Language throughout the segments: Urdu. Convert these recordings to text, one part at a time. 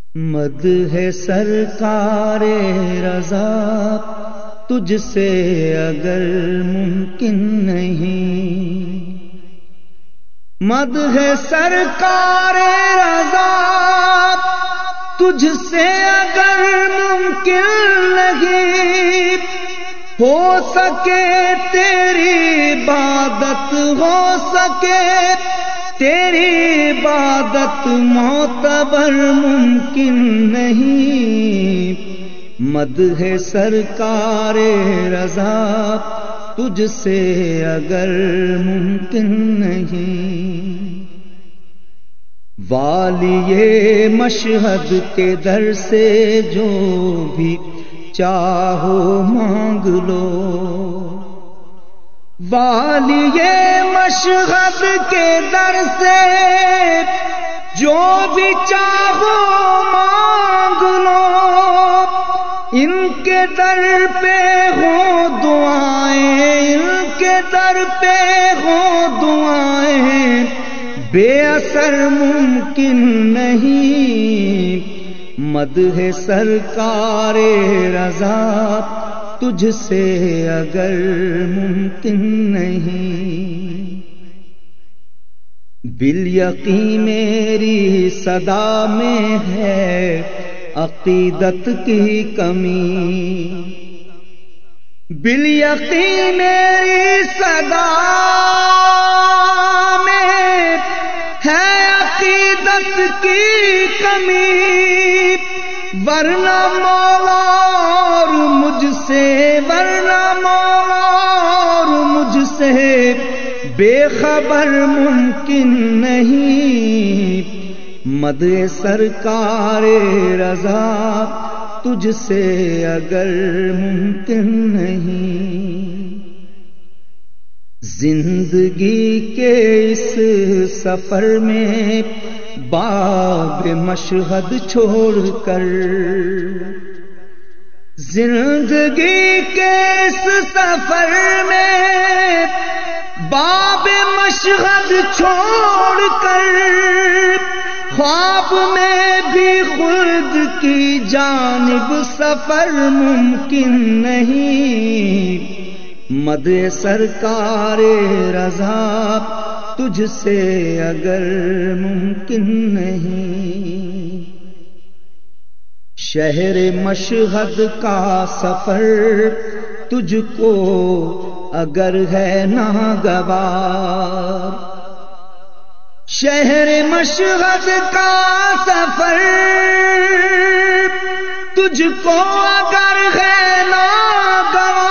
مد ہے سرکار رضا تجھ سے اگر ممکن نہیں، مد ہے سرکار رضا تجھ سے اگر ممکن نہیں، ہو سکے تیری عبادت، ہو سکے تیری عبادت معتبر ممکن نہیں، مد ہے سرکار رضا تجھ سے اگر ممکن نہیں۔ والی مشہد کے در سے جو بھی چاہو مانگ لو، والی مشہد کے در سے جو بھی چاہو مانگ لو، ان کے در پہ ہو دعائیں، ان کے در پہ ہو دعائیں، بے اثر ممکن نہیں، مد ہے سرکار رضا تجھ سے اگر ممکن نہیں۔ بالیقین میری صدا میں ہے عقیدت کی کمی، بالیقین میری صدا میں ہے عقیدت کی کمی، ورنہ مولا اور مجھ سے، ورنہ مولا اور مجھ سے بے خبر ممکن نہیں، مد سرکار رضا تجھ سے اگر ممکن نہیں۔ زندگی کے اس سفر میں باب مشہد چھوڑ کر، زندگی کے اس سفر میں باب مشہد چھوڑ کر، خواب میں بھی خلد کی جانب سفر ممکن نہیں، مد سرکار رضا تجھ سے اگر ممکن نہیں۔ شہر مشہد کا سفر تجھ کو اگر ہے ناگوار، شہر مشہد کا سفر تجھ کو اگر ہے ناگوار،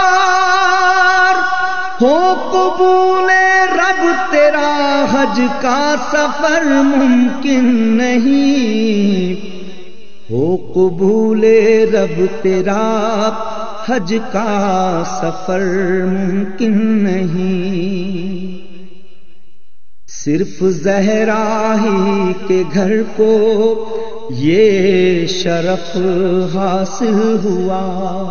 ہو قبول رب تیرا حج کا سفر ممکن نہیں، ہو قبول رب تیرا حج کا سفر ممکن نہیں۔ صرف زہرا ہی کے گھر کو یہ شرف حاصل ہوا،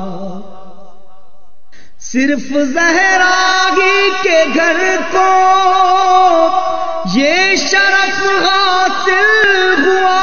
صرف زہرا ہی کے گھر کو یہ شرف حاصل ہوا،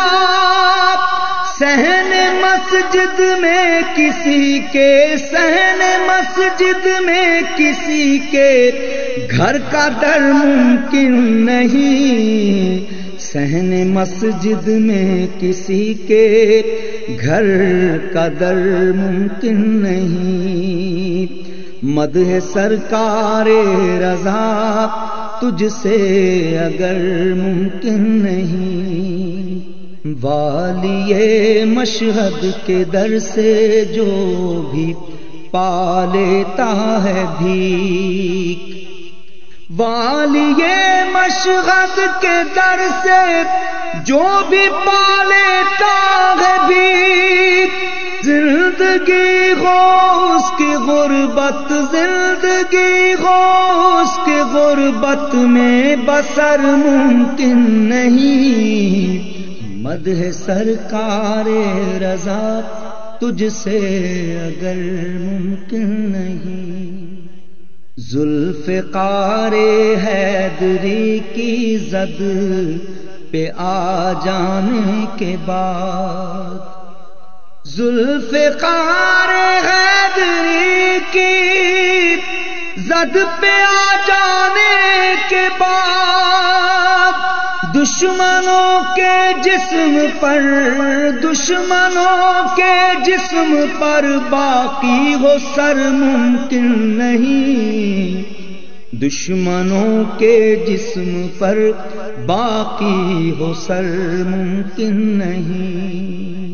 صحن مسجد میں کسی کے، صحن مسجد میں کسی کے گھر کا در ممکن نہیں، صحن مسجد میں کسی کے گھر کا در ممکن نہیں، مد ہے سرکار رضا تجھ سے اگر ممکن نہیں۔ والی مشہد کے در سے جو بھی پا لیتا ہے بھیک، والی مشہد کے در سے جو بھی پا لیتا ہے بھیک، زندگی ہو اس کی غربت، زندگی ہو اس کی غربت میں بسر ممکن نہیں، مد ہے سرکار رضا تجھ سے اگر ممکن نہیں۔ ذوالفقار حیدری کی زد پہ آ جانے کے بعد، ذوالفقار حیدری کی زد پہ آ جانے کے بعد، دشمنوں کے جسم پر باقی ہو سر ممکن نہیں، دشمنوں کے جسم پر باقی ہو سر ممکن نہیں،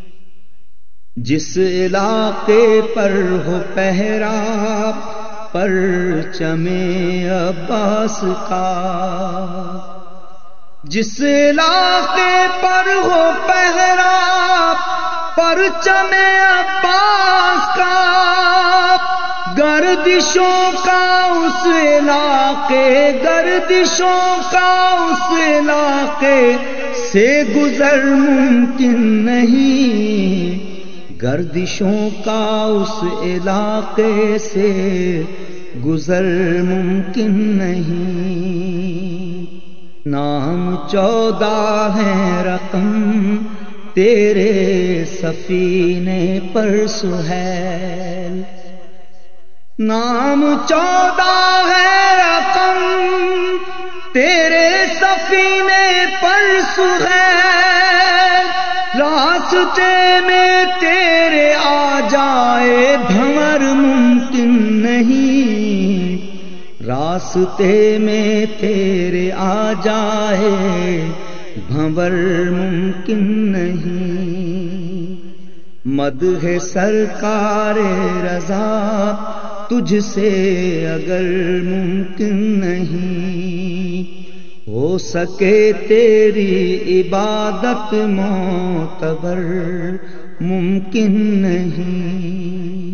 جس علاقے پر ہو پہرا پرچم عباس کا، جس علاقے پر ہو پہرا پرچم عباس کا، گردشوں کا اس علاقے سے گزر ممکن نہیں، گردشوں کا اس علاقے سے گزر ممکن نہیں، نام 14 ہے رقم تیرے سفینے پر سہیل، نام 14 ہے رقم تیرے سفینے پر سہیل، راستے میں تیرے آ جائے بھنور ممکن نہیں، راستے میں تیرے آ جائے بھنور ممکن نہیں، مدح سرکار رضا تجھ سے اگر ممکن نہیں، ہو سکے تیری عبادت معتبر ممکن نہیں۔